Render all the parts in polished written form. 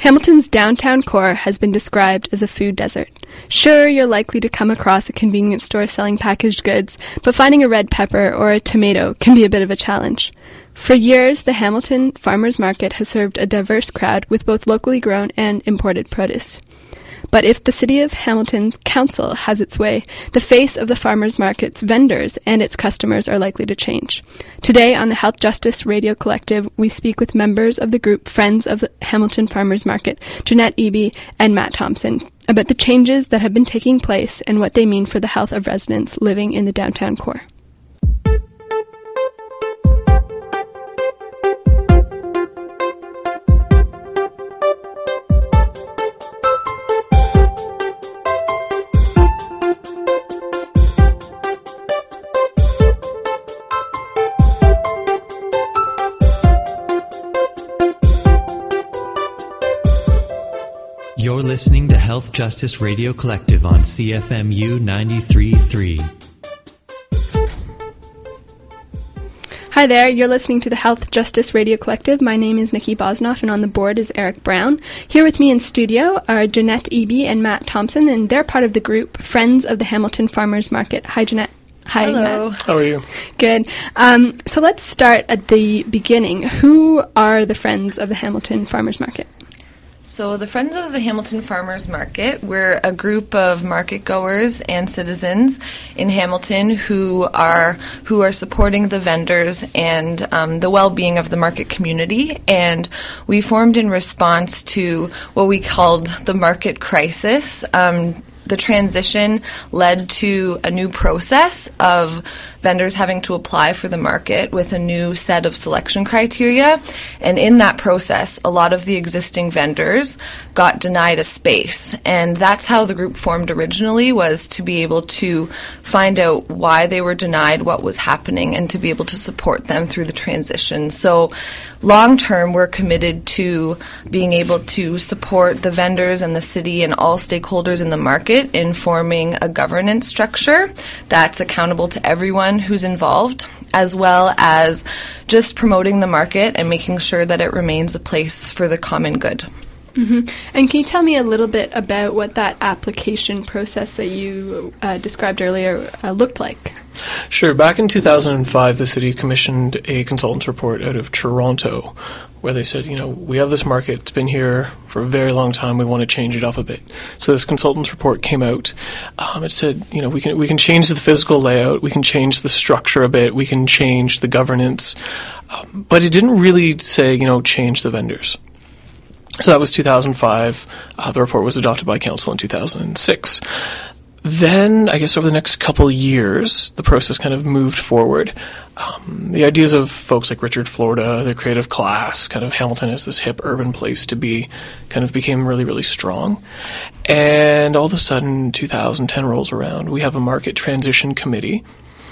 Hamilton's downtown core has been described as a food desert. Sure, you're likely to come across a convenience store selling packaged goods, but finding a red pepper or a tomato can be a bit of a challenge. For years, the Hamilton Farmers Market has served a diverse crowd with both locally grown and imported produce. But if the City of Hamilton Council has its way, the face of the farmers market's vendors and its customers are likely to change. Today on the Health Justice Radio Collective, we speak with members of the group Friends of the Hamilton Farmers Market, Jeanette Eby and Matt Thompson, about the changes that have been taking place and what they mean for the health of residents living in the downtown core. You're listening to Health Justice Radio Collective on CFMU 93.3. Hi there, you're listening to the Health Justice Radio Collective. My name is Nikki Bosnoff, and on the board is Eric Brown. Here with me in studio are Jeanette Eby and Matt Thompson, and they're part of the group Friends of the Hamilton Farmers Market. Hi, Jeanette. Hi, hello. Matt. How are you? Good. So let's start at the beginning. Who are the Friends of the Hamilton Farmers Market? So the Friends of the Hamilton Farmers Market, we're a group of market goers and citizens in Hamilton who are supporting the vendors and the well-being of the market community. And we formed in response to what we called the market crisis. The transition led to a new process of vendors having to apply for the market with a new set of selection criteria. And in that process, a lot of the existing vendors got denied a space. And that's how the group formed originally, was to be able to find out why they were denied, what was happening, and to be able to support them through the transition. So long term, we're committed to being able to support the vendors and the city and all stakeholders in the market in forming a governance structure that's accountable to everyone who's involved, as well as just promoting the market and making sure that it remains a place for the common good. Mm-hmm. And can you tell me a little bit about what that application process that you described earlier looked like? Sure. Back in 2005, the city commissioned a consultant's report out of Toronto where they said, we have this market, it's been here for a very long time, we want to change it up a bit. So this consultant's report came out. It said, we can change the physical layout, we can change the structure a bit, we can change the governance, but it didn't really say, change the vendors. So that was 2005. The report was adopted by council in 2006. Then, I guess over the next couple of years, the process kind of moved forward. The ideas of folks like Richard Florida, the creative class, kind of Hamilton as this hip urban place to be, kind of became really, really strong. And all of a sudden, 2010 rolls around. We have a market transition committee.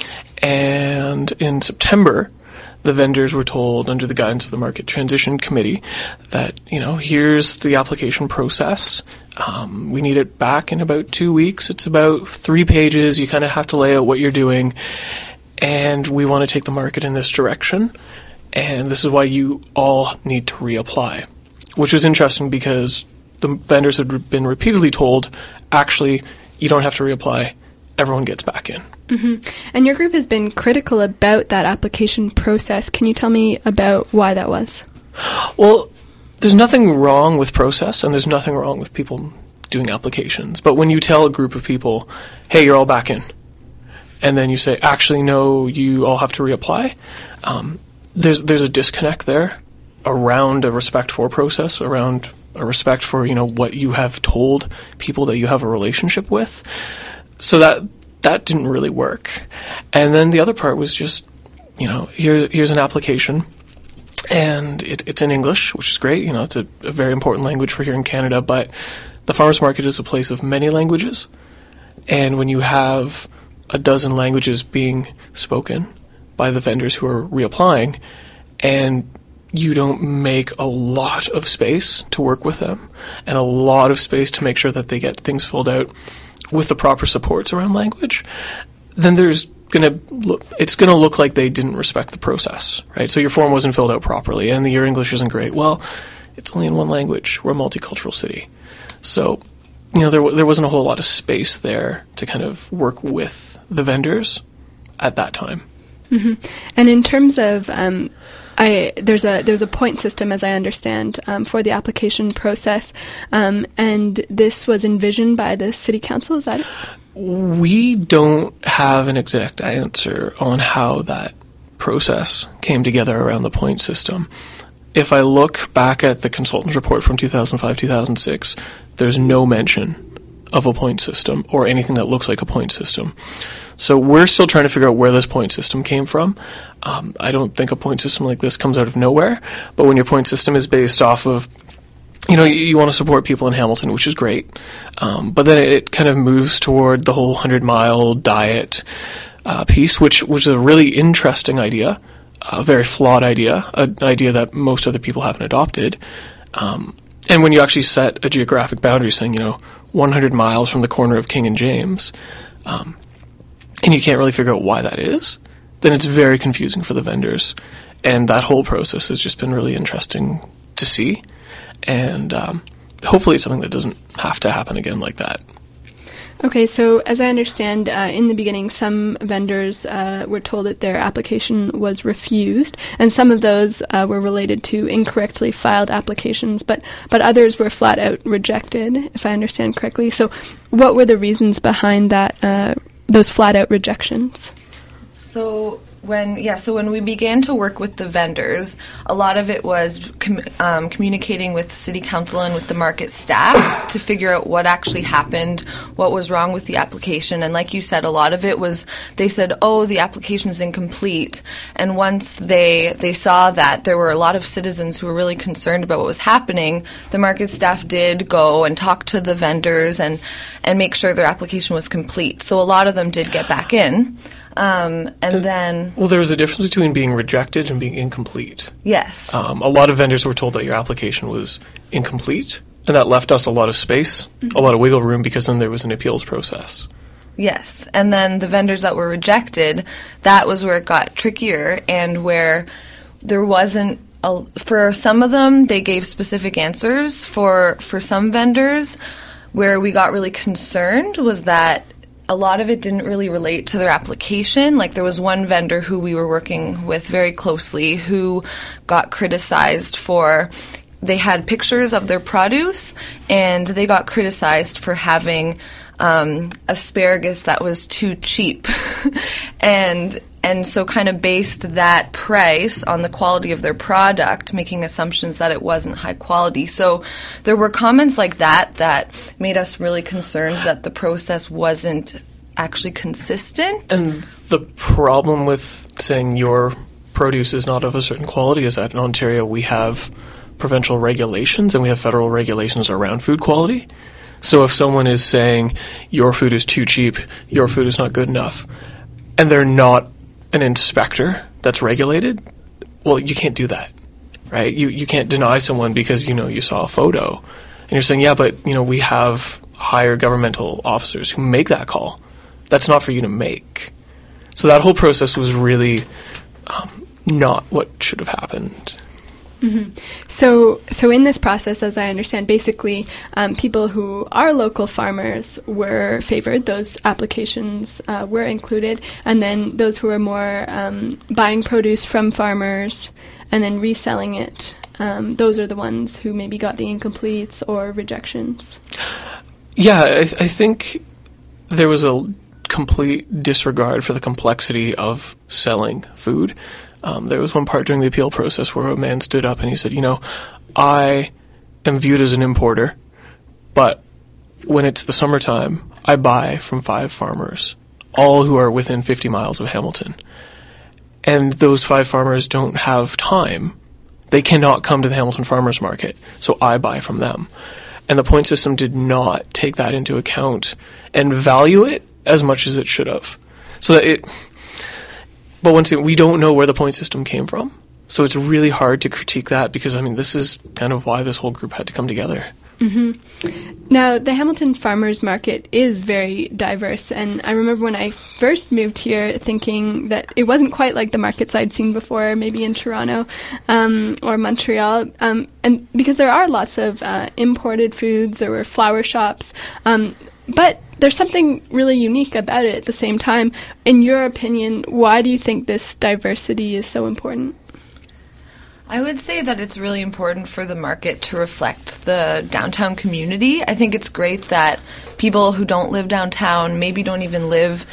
And in September, the vendors were told, under the guidance of the Market Transition Committee, that, here's the application process. We need it back in about 2 weeks. It's about 3 pages. You kind of have to lay out what you're doing. And we want to take the market in this direction. And this is why you all need to reapply. Which was interesting because the vendors had been repeatedly told, actually, you don't have to reapply. Everyone gets back in. Mm-hmm. And your group has been critical about that application process. Can you tell me about why that was? Well, there's nothing wrong with process, and there's nothing wrong with people doing applications. But when you tell a group of people, hey, you're all back in, and then you say, actually, no, you all have to reapply, there's a disconnect there around a respect for process, around a respect for, what you have told people that you have a relationship with. So that didn't really work. And then the other part was just, here's an application, and it's in English, which is great. It's a very important language for here in Canada, but the farmers market is a place of many languages. And when you have a dozen languages being spoken by the vendors who are reapplying, and you don't make a lot of space to work with them, and a lot of space to make sure that they get things filled out with the proper supports around language, then it's going to look like they didn't respect the process, right? So your form wasn't filled out properly, and your English isn't great. Well, it's only in one language. We're a multicultural city. So, there wasn't a whole lot of space there to kind of work with the vendors at that time. Mm-hmm. And in terms of, there's a point system, as I understand, for the application process, and this was envisioned by the City Council, is that it? We don't have an exact answer on how that process came together around the point system. If I look back at the consultant's report from 2005-2006, there's no mention of a point system or anything that looks like a point system. So we're still trying to figure out where this point system came from. I don't think a point system like this comes out of nowhere, but when your point system is based off of, you want to support people in Hamilton, which is great, but then it kind of moves toward the whole 100-mile diet piece, which was a really interesting idea, a very flawed idea, an idea that most other people haven't adopted. And when you actually set a geographic boundary saying, 100 miles from the corner of King and James, and you can't really figure out why that is, then it's very confusing for the vendors. And that whole process has just been really interesting to see. And hopefully it's something that doesn't have to happen again like that. Okay, so as I understand, in the beginning, some vendors were told that their application was refused, and some of those were related to incorrectly filed applications, but others were flat out rejected, if I understand correctly. So what were the reasons behind that, those flat out rejections? So when we began to work with the vendors, a lot of it was communicating with the City Council and with the market staff to figure out what actually happened, what was wrong with the application. And like you said, a lot of it was, they said, the application is incomplete. And once they saw that there were a lot of citizens who were really concerned about what was happening, the market staff did go and talk to the vendors and make sure their application was complete. So a lot of them did get back in. Then... Well, there was a difference between being rejected and being incomplete. Yes. A lot of vendors were told that your application was incomplete, and that left us a lot of space, a lot of wiggle room, because then there was an appeals process. Yes. And then the vendors that were rejected, that was where it got trickier, and where there wasn't... for some of them, they gave specific answers. For some vendors, where we got really concerned was that a lot of it didn't really relate to their application. Like, there was one vendor who we were working with very closely who got criticized for, they had pictures of their produce, and they got criticized for having asparagus that was too cheap. And so kind of based that price on the quality of their product, making assumptions that it wasn't high quality. So there were comments like that made us really concerned that the process wasn't actually consistent. And the problem with saying your produce is not of a certain quality is that in Ontario we have provincial regulations and we have federal regulations around food quality. So if someone is saying your food is too cheap, your food is not good enough, and they're not an inspector that's regulated, well, you can't do that, right? You can't deny someone because, you saw a photo. And you're saying, yeah, but, we have higher governmental officers who make that call. That's not for you to make. So that whole process was really not what should have happened. Mm-hmm. So in this process, as I understand, basically people who are local farmers were favored. Those applications were included. And then those who are more buying produce from farmers and then reselling it, those are the ones who maybe got the incompletes or rejections. Yeah, I think there was a complete disregard for the complexity of selling food. There was one part during the appeal process where a man stood up and he said, I am viewed as an importer, but when it's the summertime, I buy from 5 farmers, all who are within 50 miles of Hamilton. And those 5 farmers don't have time. They cannot come to the Hamilton Farmers Market, so I buy from them. And the point system did not take that into account and value it as much as it should have. But once again, we don't know where the point system came from. So it's really hard to critique that because, this is kind of why this whole group had to come together. Now, the Hamilton Farmers Market is very diverse, and I remember when I first moved here thinking that it wasn't quite like the markets I'd seen before, maybe in Toronto or Montreal, and because there are lots of imported foods, there were flower shops, but there's something really unique about it at the same time. In your opinion, why do you think this diversity is so important? I would say that it's really important for the market to reflect the downtown community. I think it's great that people who don't live downtown, maybe don't even live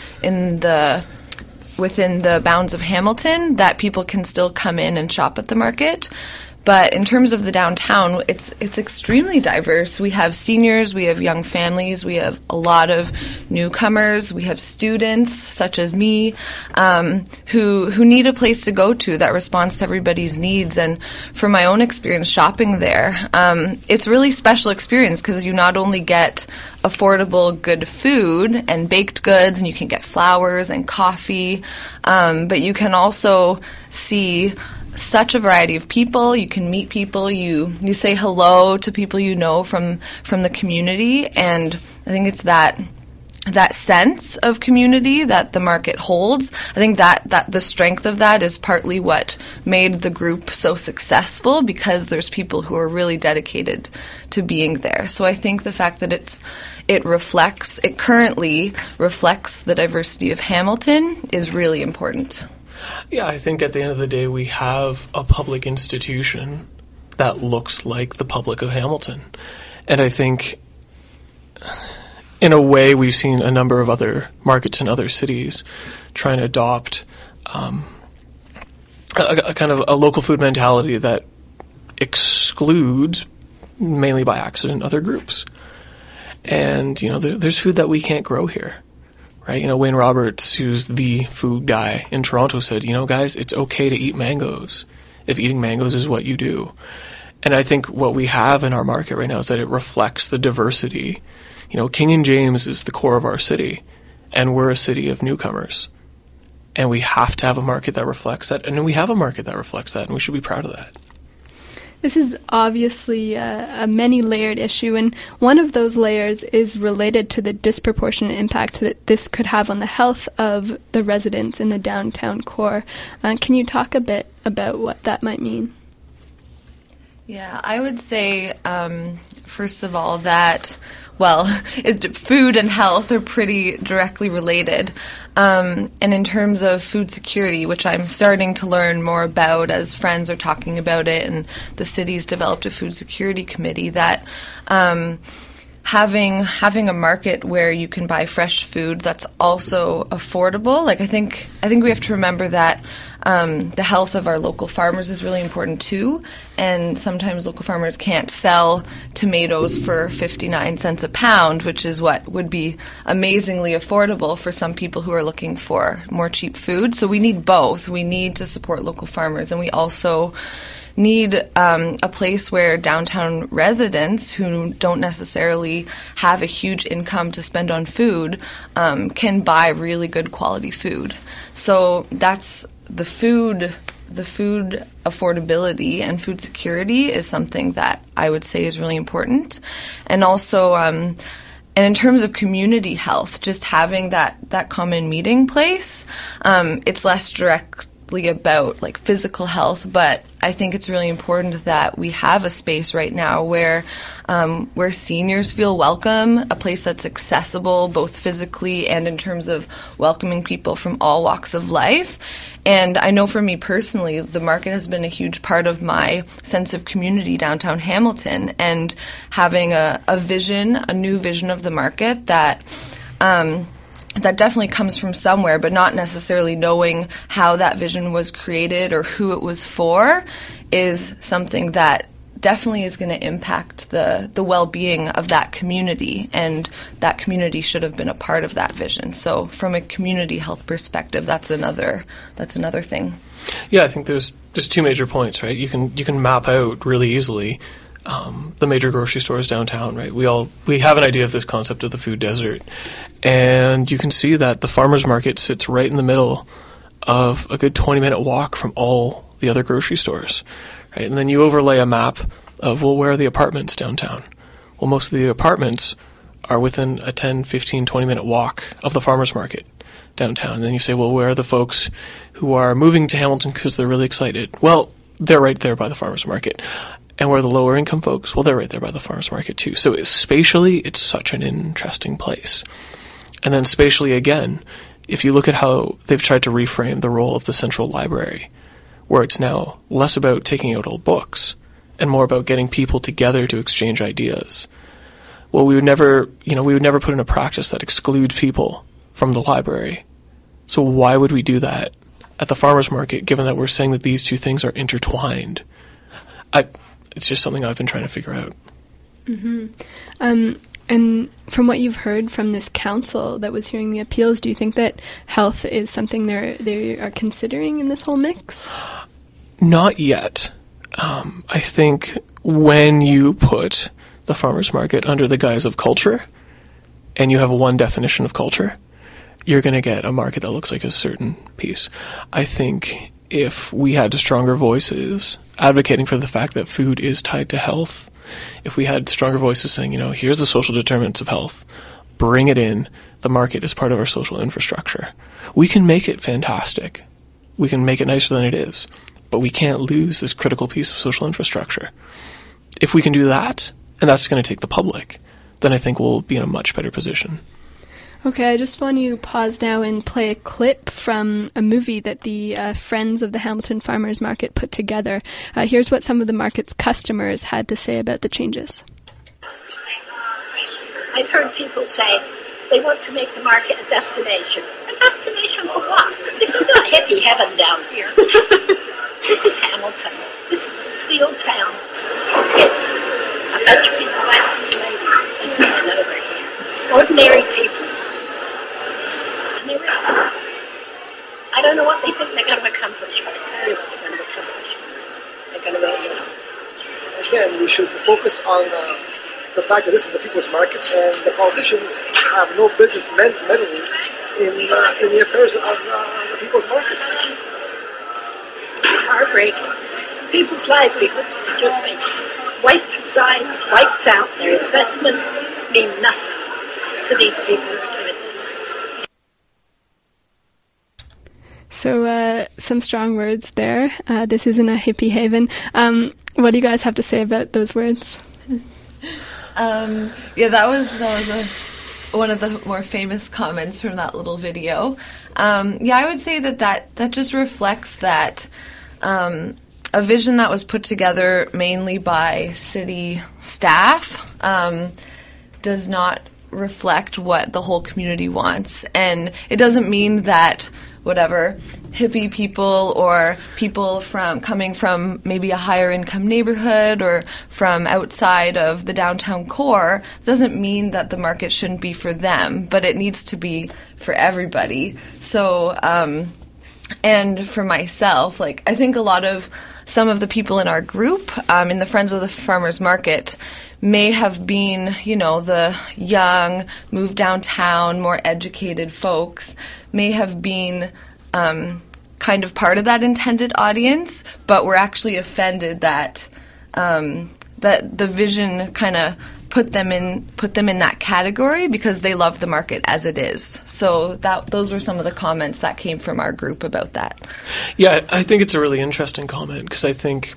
within the bounds of Hamilton, that people can still come in and shop at the market. But in terms of the downtown, it's extremely diverse. We have seniors, we have young families, we have a lot of newcomers, we have students such as me who need a place to go to that responds to everybody's needs. And from my own experience shopping there, it's a really special experience because you not only get affordable, good food and baked goods, and you can get flowers and coffee, but you can also see such a variety of people. You can meet people. You say hello to people you know from the community, and I think it's that sense of community that the market holds. I think that the strength of that is partly what made the group so successful, because there's people who are really dedicated to being there. So I think the fact that it currently reflects the diversity of Hamilton is really important. Yeah, I think at the end of the day, we have a public institution that looks like the public of Hamilton. And I think, in a way, we've seen a number of other markets in other cities trying to adopt a kind of a local food mentality that excludes, mainly by accident, other groups. And, there's food that we can't grow here. Right? Wayne Roberts, who's the food guy in Toronto, said, guys, it's okay to eat mangoes if eating mangoes is what you do. And I think what we have in our market right now is that it reflects the diversity. King and James is the core of our city, and we're a city of newcomers. And we have to have a market that reflects that. And we have a market that reflects that, and we should be proud of that. This is obviously a many-layered issue, and one of those layers is related to the disproportionate impact that this could have on the health of the residents in the downtown core. Can you talk a bit about what that might mean? Yeah, I would say, first of all, that, food and health are pretty directly related. And in terms of food security, which I'm starting to learn more about as friends are talking about it, and the city's developed a food security committee, that having a market where you can buy fresh food that's also affordable. I think we have to remember that the health of our local farmers is really important too, and sometimes local farmers can't sell tomatoes for 59 cents a pound, which is what would be amazingly affordable for some people who are looking for more cheap food. So we need both. We need to support local farmers, and we also need a place where downtown residents who don't necessarily have a huge income to spend on food can buy really good quality food. So that's the food affordability and food security is something that I would say is really important. And also, and in terms of community health, just having that common meeting place, it's less directly about physical health, but I think it's really important that we have a space right now where seniors feel welcome, a place that's accessible both physically and in terms of welcoming people from all walks of life. And I know for me personally, the market has been a huge part of my sense of community downtown Hamilton, and having a new vision of the market that definitely comes from somewhere, but not necessarily knowing how that vision was created or who it was for, is something that definitely is going to impact the well-being of that community, and that community should have been a part of that vision. So from a community health perspective, that's another thing. Yeah, I think there's two major points, right? You can map out really easily the major grocery stores downtown, right? We have an idea of this concept of the food desert, and you can see that the farmers market sits right in the middle of a good 20-minute walk from all the other grocery stores, right? And then you overlay a map of, where are the apartments downtown? Well, most of the apartments are within a 10, 15, 20-minute walk of the farmers market downtown. And then you say, well, where are the folks who are moving to Hamilton because they're really excited? Well, they're right there by the farmers market. And where are the lower income folks? Well, they're right there by the farmers market too. So spatially, it's such an interesting place. And then spatially again, if you look at how they've tried to reframe the role of the central library, where it's now less about taking out old books and more about getting people together to exchange ideas. Well, we would never put in a practice that excludes people from the library. So why would we do that at the farmers market, given that we're saying that these two things are intertwined? It's just something I've been trying to figure out. Mm-hmm. And from what you've heard from this council that was hearing the appeals, do you think that health is something they are considering in this whole mix? Not yet. I think when you put the farmers market under the guise of culture, and you have one definition of culture, you're going to get a market that looks like a certain piece. I think if we had stronger voices advocating for the fact that food is tied to health, if we had stronger voices saying, here's the social determinants of health, bring it in, the market is part of our social infrastructure, we can make it fantastic. We can make it nicer than it is. But we can't lose this critical piece of social infrastructure. If we can do that, and that's going to take the public, then I think we'll be in a much better position. Okay, I just want to pause now and play a clip from a movie that the Friends of the Hamilton Farmers Market put together. Here's what some of the market's customers had to say about the changes. I've heard people say they want to make the market a destination. A destination for what? This is not hippie heaven down here. This is Hamilton. This is a steel town. It's a bunch of people like this lady that's coming over here. Ordinary people. And they're real. I don't know what they think they're going to accomplish, but I tell you what they're going to accomplish. They're going to raise it up. Again, we should focus on the fact that this is the people's market, and the politicians have no business meddling in the affairs of the people's market. It's heartbreaking. People's livelihoods are just being wiped aside, wiped out. Their investments mean nothing to these people who are doing this. So, some strong words there. This isn't a hippie haven. What do you guys have to say about those words? That was one of the more famous comments from that little video. I would say that just reflects that a vision that was put together mainly by city staff does not reflect what the whole community wants. And it doesn't mean that whatever hippie people or people coming from maybe a higher income neighborhood or from outside of the downtown core doesn't mean that the market shouldn't be for them, but it needs to be for everybody. So, and for myself, I think some of the people in our group, in the Friends of the Farmers Market, may have been, the young, moved downtown, more educated folks, may have been kind of part of that intended audience, but were actually offended that that the vision kind of put them in that category because they love the market as it is. So those were some of the comments that came from our group about that. Yeah, I think it's a really interesting comment because I think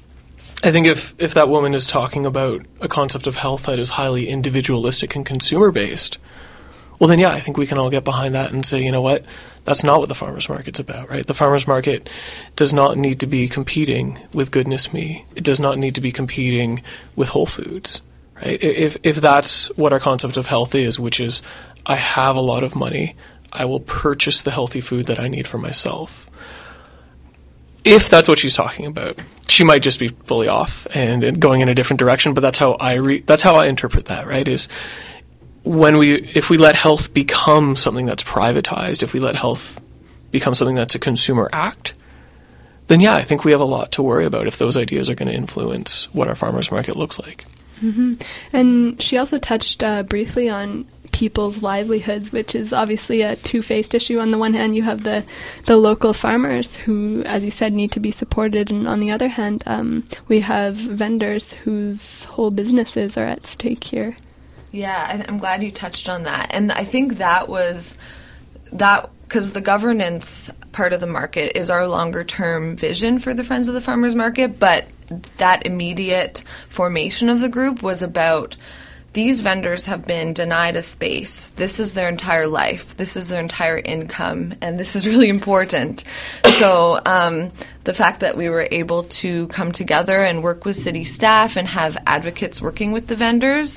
if that woman is talking about a concept of health that is highly individualistic and consumer-based, well then, I think we can all get behind that and say, you know what, that's not what the farmers market's about, right? The farmers market does not need to be competing with Goodness Me. It does not need to be competing with Whole Foods, right? If that's what our concept of health is, which is I have a lot of money, I will purchase the healthy food that I need for myself. If that's what she's talking about, she might just be fully off and going in a different direction. But that's how I interpret that. Right? Is if we let health become something that's privatized, if we let health become something that's a consumer act, then I think we have a lot to worry about if those ideas are going to influence what our farmers market looks like. Mm-hmm. And she also touched briefly on people's livelihoods, which is obviously a two-faced issue. On the one hand, you have the local farmers who, as you said, need to be supported, and on the other hand, we have vendors whose whole businesses are at stake here. Yeah, I'm glad you touched on that. And I think that was because the governance part of the market is our longer-term vision for the Friends of the Farmers Market, but that immediate formation of the group was about these vendors have been denied a space. This is their entire life. This is their entire income, and this is really important. So the fact that we were able to come together and work with city staff and have advocates working with the vendors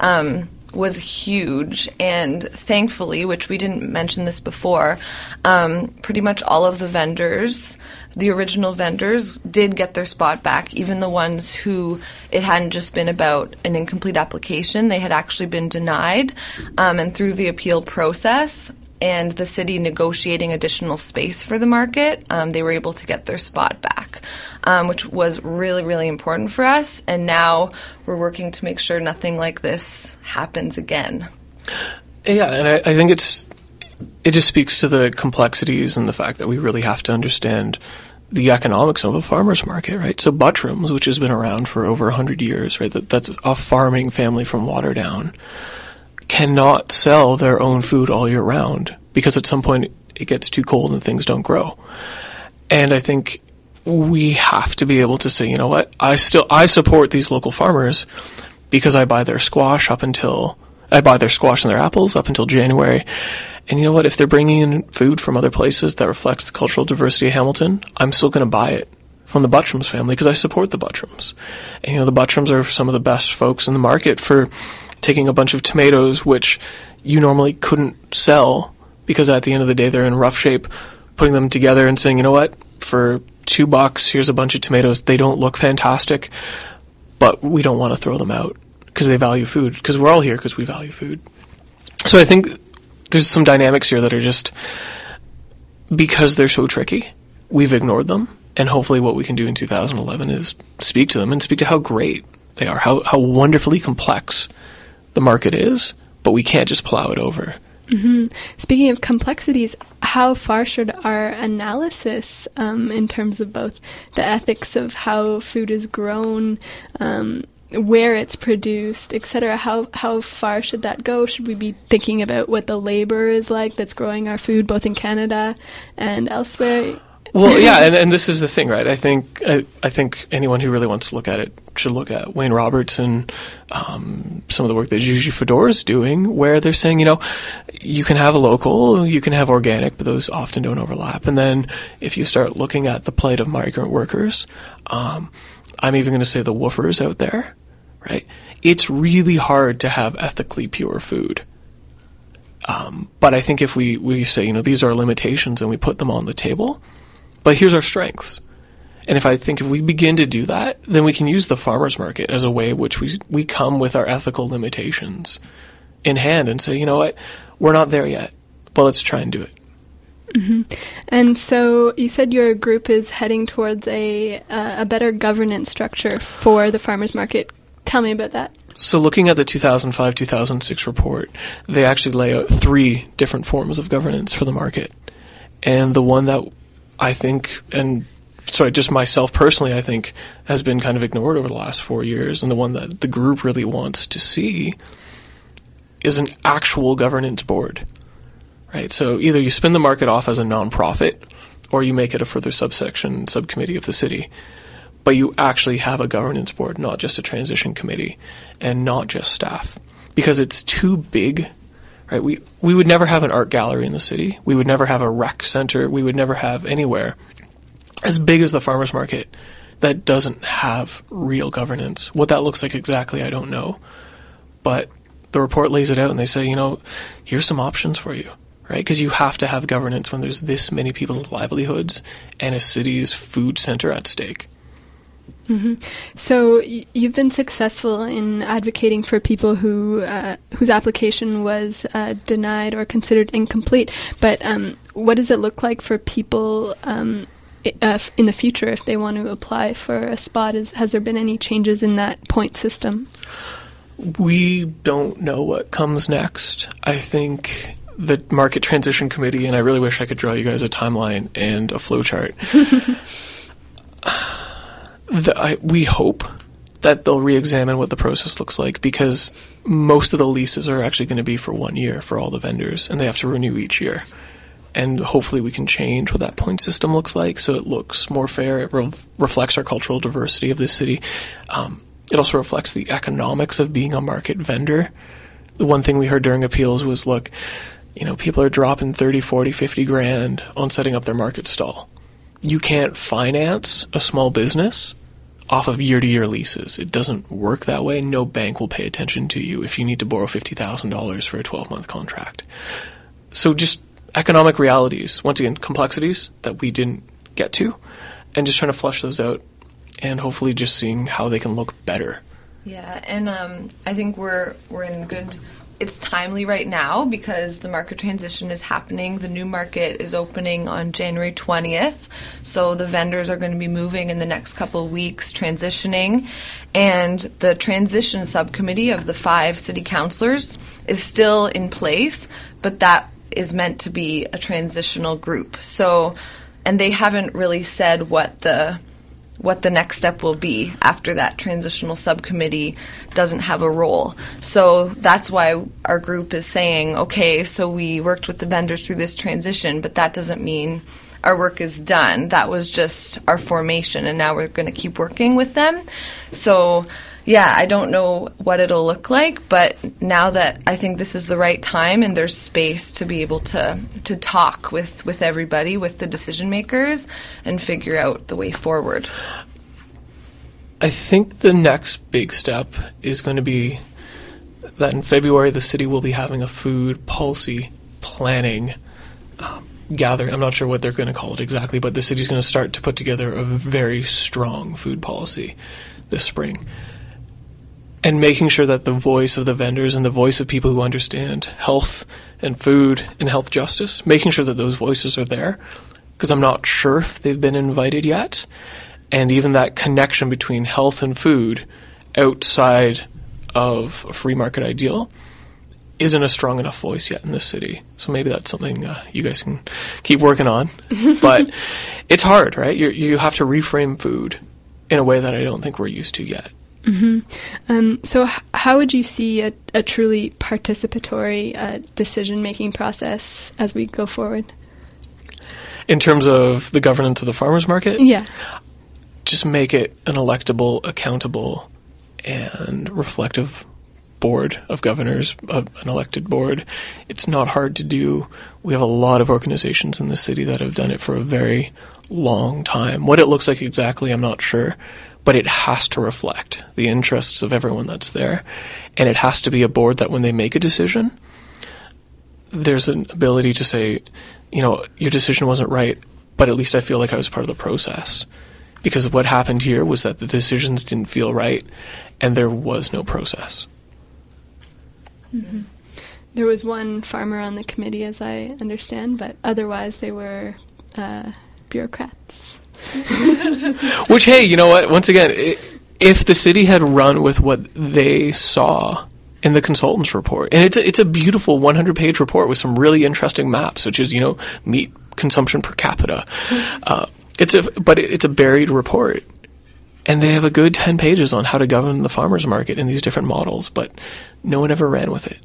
was huge. And thankfully, which we didn't mention this before, pretty much all of the vendors, the original vendors, did get their spot back, even the ones who it hadn't just been about an incomplete application. They had actually been denied, and through the appeal process and the city negotiating additional space for the market, they were able to get their spot back, which was really, really important for us. And now we're working to make sure nothing like this happens again. Yeah, and I think it just speaks to the complexities and the fact that we really have to understand the economics of a farmer's market, right? So Buttrams, which has been around for over 100 years, right? That's a farming family from Waterdown, cannot sell their own food all year round because at some point it gets too cold and things don't grow. And I think we have to be able to say, you know what, I support these local farmers because I buy their squash and their apples up until January. And you know what, if they're bringing in food from other places that reflects the cultural diversity of Hamilton, I'm still going to buy it from the Buttrams family because I support the Buttrams. And you know, the Buttrams are some of the best folks in the market for taking a bunch of tomatoes which you normally couldn't sell because at the end of the day they're in rough shape, putting them together and saying, you know what, for $2, here's a bunch of tomatoes. They don't look fantastic, but we don't want to throw them out because they value food, because we're all here because we value food. So I think there's some dynamics here that are just, because they're so tricky, we've ignored them. And hopefully what we can do in 2011 is speak to them and speak to how great they are, how wonderfully complex the market is, but we can't just plow it over. Mm-hmm. Speaking of complexities, how far should our analysis in terms of both the ethics of how food is grown, where it's produced, etc., how far should that go? Should we be thinking about what the labor is like that's growing our food both in Canada and elsewhere? Well, yeah, and this is the thing, right? I think anyone who really wants to look at it should look at Wayne Roberts and some of the work that Juju Fedor is doing, where they're saying, you know, you can have a local, you can have organic, but those often don't overlap. And then if you start looking at the plight of migrant workers, I'm even going to say the woofers out there, right? It's really hard to have ethically pure food. But I think if we say, you know, these are limitations and we put them on the table, but here's our strengths. And if we begin to do that, then we can use the farmers market as a way in which we come with our ethical limitations in hand and say, you know what, we're not there yet, but let's try and do it. Mm-hmm. And so you said your group is heading towards a better governance structure for the farmers market. Tell me about that. So looking at the 2005-2006 report, they actually lay out 3 different forms of governance for the market. And the one that I think, just myself personally, I think has been kind of ignored over the last 4 years, and the one that the group really wants to see is an actual governance board, right? So either you spin the market off as a nonprofit, or you make it a further subcommittee of the city, but you actually have a governance board, not just a transition committee, and not just staff, because it's too big. Right, we would never have an art gallery in the city. We would never have a rec center. We would never have anywhere as big as the farmers market that doesn't have real governance. What that looks like exactly, I don't know. But the report lays it out and they say, you know, here's some options for you, right? Because you have to have governance when there's this many people's livelihoods and a city's food center at stake. Mm-hmm. So you've been successful in advocating for people whose application was denied or considered incomplete. But what does it look like for people in the future if they want to apply for a spot? Has there been any changes in that point system? We don't know what comes next. I think the Market Transition Committee, and I really wish I could draw you guys a timeline and a flowchart. We hope that they'll re-examine what the process looks like, because most of the leases are actually going to be for 1 year for all the vendors, and they have to renew each year. And hopefully we can change what that point system looks like so it looks more fair. It reflects our cultural diversity of this city. It also reflects the economics of being a market vendor. The one thing we heard during appeals was, look, people are dropping 30, 40, 50 grand on setting up their market stall. You can't finance a small business off of year-to-year leases. It doesn't work that way. No bank will pay attention to you if you need to borrow $50,000 for a 12-month contract. So just economic realities, once again, complexities that we didn't get to, and just trying to flesh those out and hopefully just seeing how they can look better. Yeah, and I think we're in good... It's timely right now because the market transition is happening. The new market is opening on January 20th, so the vendors are going to be moving in the next couple of weeks, transitioning, and the transition subcommittee of the 5 city councillors is still in place, but that is meant to be a transitional group. So, and they haven't really said what the next step will be after that transitional subcommittee doesn't have a role. So that's why our group is saying, okay, so we worked with the vendors through this transition, but that doesn't mean our work is done. That was just our formation, and now we're going to keep working with them. So, yeah, I don't know what it'll look like, but now that I think this is the right time and there's space to be able to talk with everybody, with the decision makers, and figure out the way forward. I think the next big step is going to be that in February the city will be having a food policy planning gathering. I'm not sure what they're going to call it exactly, but the city's going to start to put together a very strong food policy this spring. And making sure that the voice of the vendors and the voice of people who understand health and food and health justice, making sure that those voices are there, because I'm not sure if they've been invited yet. And even that connection between health and food outside of a free market ideal isn't a strong enough voice yet in this city. So maybe that's something you guys can keep working on. But it's hard, right? You have to reframe food in a way that I don't think we're used to yet. Mm-hmm. So how would you see a truly participatory decision-making process as we go forward? In terms of the governance of the farmers market? Yeah. Just make it an electable, accountable, and reflective board of governors, an elected board. It's not hard to do. We have a lot of organizations in the city that have done it for a very long time. What it looks like exactly, I'm not sure. But it has to reflect the interests of everyone that's there. And it has to be a board that when they make a decision, there's an ability to say, your decision wasn't right, but at least I feel like I was part of the process. Because what happened here was that the decisions didn't feel right, and there was no process. Mm-hmm. There was one farmer on the committee, as I understand, but otherwise they were bureaucrats. Which, hey, you know what? Once again, if the city had run with what they saw in the consultant's report, and it's a beautiful 100-page report with some really interesting maps, such as meat consumption per capita. It's a buried report, and they have a good 10 pages on how to govern the farmers market in these different models, but no one ever ran with it.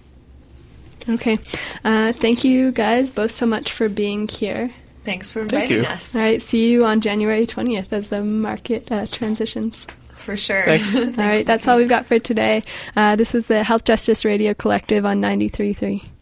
Okay, thank you guys both so much for being here. Thanks for inviting us. All right, see you on January 20th as the market transitions. For sure. Thanks. All right, that's all we've got for today. This was the Health Justice Radio Collective on 93.3.